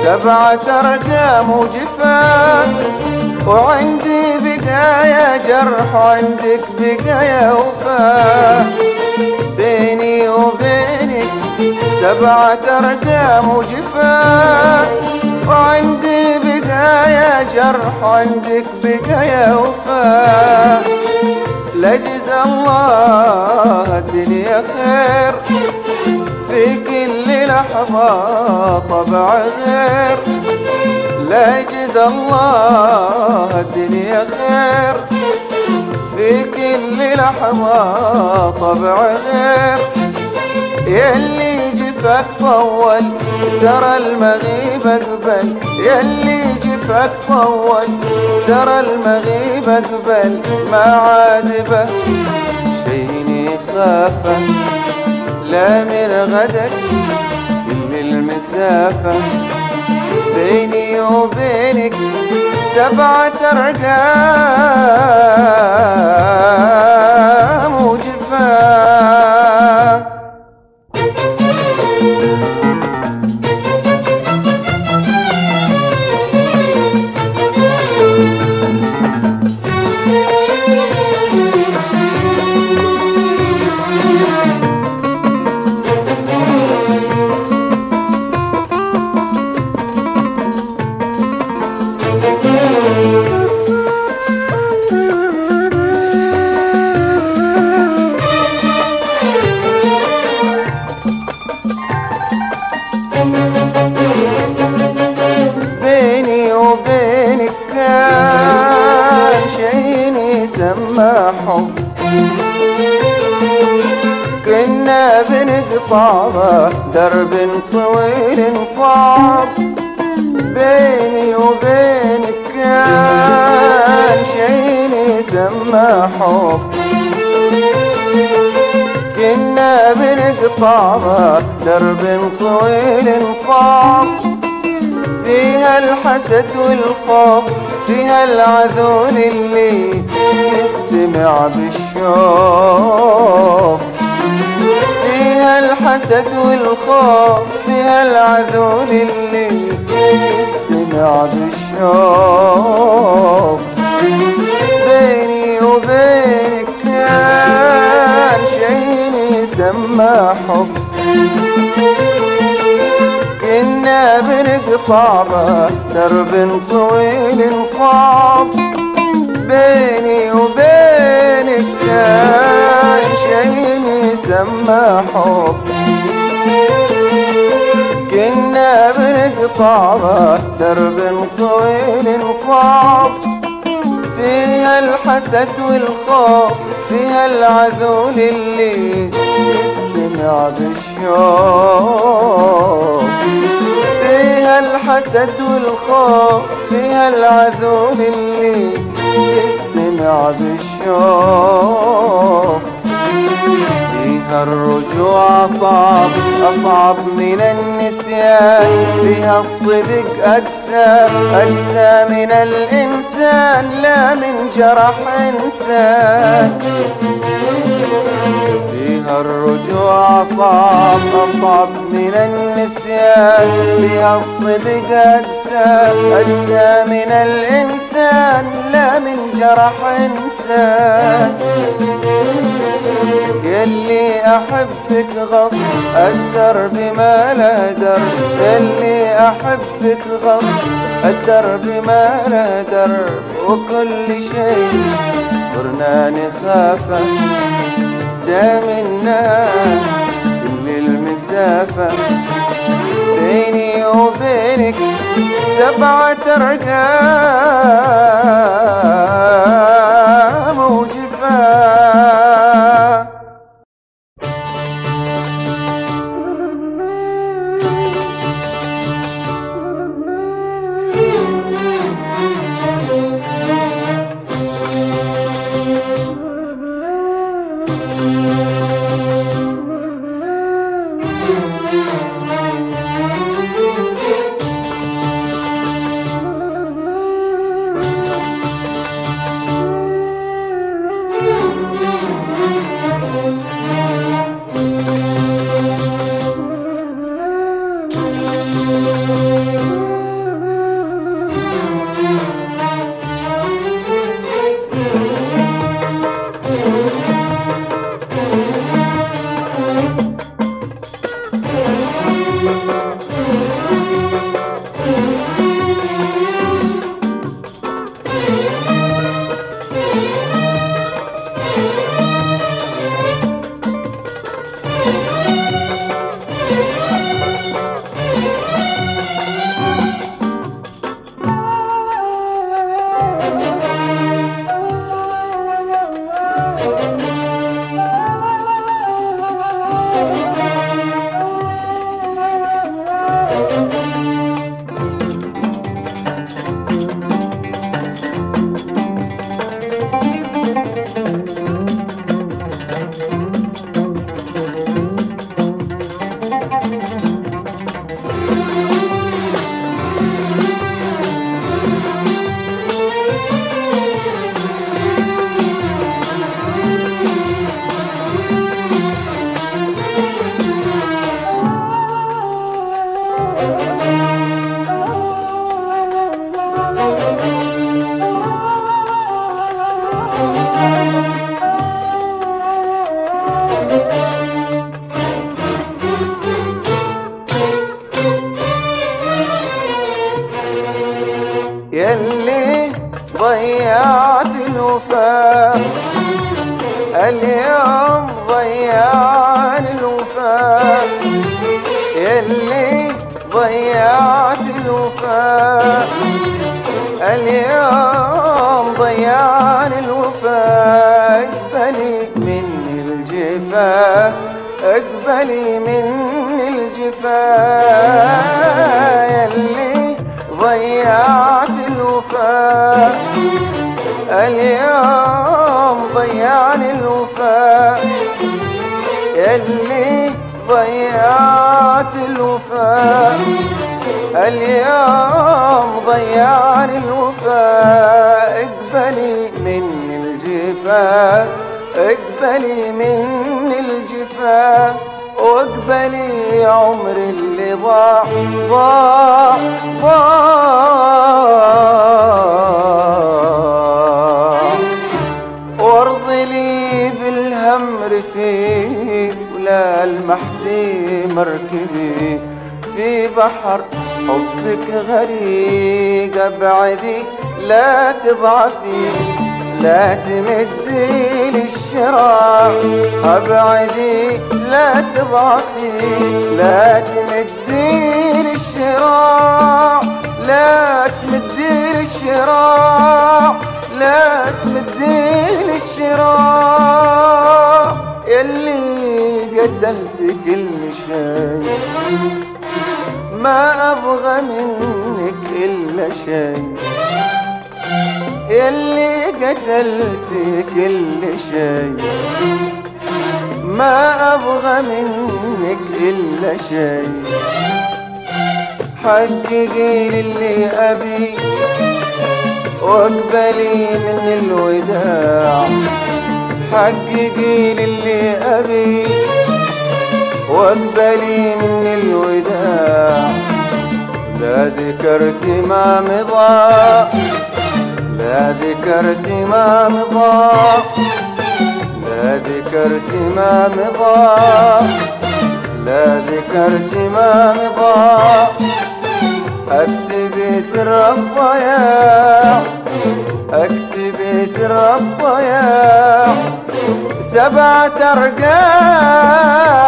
7 أرقام وجفاف، وعندي بقايا جرح وعندك بقايا وفاة. بيني وبينك 7 أرقام وجفاف، وعندي بقايا جرح وعندك بقايا وفاة. لجزا الله الدنيا خير في كل لحظة طبع غير. لجزا الله الدنيا خير في كل لحظة طبع غير. يلي جفاك طول ترى المغيب أقبل، يلي جفاك طول ترى المغيب أقبل. ما عاد به شي يخافه، لا من غدك كل المسافة. بيني وبينك 7 أرقام وجفاف. بيني وبينك كان شي يسمى حب، كنا بنقطع درب طويل صعب. بيني وبينك كان شي يسمى حب، كنا بنقطع درب طويل صعب. فيها الحسد والخوف، فيها العذول اللي يستمع بالشوق. فيها الحسد والخوف، فيها العذول اللي يستمع بالشوق. بيني وبينك كان شي يسمى حب، كنا بنقطع درب طويل صعب. بيني وبينك كان شي يسمى حب، كنا بنقطع درب طويل صعب. فيها الحسد والخوف، فيها العذول اللي يستمع بالشوق. فيها الحسد والخوف، فيها العذول اللي يستمع بالشوق. فيها الرجوع أصعب أصعب من النسيان، فيها الصدق أقسى من الإنسان، لا من جرح إنسان. فيها الرجوع أصعب من النسيان، فيها الصدق أقسى من الإنسان، لا من جرح إنسان. يلي أحبك غصب الدرب ما له درب، يلي أحبك غصب الدرب ما له درب. وكل شيء صرنا نخافه، دامنا كل المسافة. بيني وبينك 7 أرقام وجفاف. الوفاء يلي ضيعت الوفاء اليوم ضيعني الوفاء اقبلي مني الجفا اقبلي مني الجفا يلي ضيعت الوفاء اليوم ضيعني الوفاء يلي ضيعت الوفاء اليوم ضيعني الوفاء اقبلي مني الجفا اقبلي مني الجفا واقبلي عمري اللي ضاع ضاع وارضي لي بالهم رفيق ولا المحتي مركبي في بحر حبك غريق ابعدي لا تضعفي لا تمدي للشراع ابعدي لا تضعفي لا تمدي للشراع لا تمدي للشراع لا تمدي للشراع يلي قتلت كل شيء ما أبغى منك إلا شيء يلي قتلت كل شيء ما أبغى منك إلا شيء حققي للي أبي واقبلي من الوداع حققي للي أبي واقبلي من الوداع لا ذكرت ما مضى لا ذكرت ما مضى لا ذكرت ما مضى لا ذكرت ما مضى اكتبي سر الضياع اكتبي سر الضياع 7 أرقام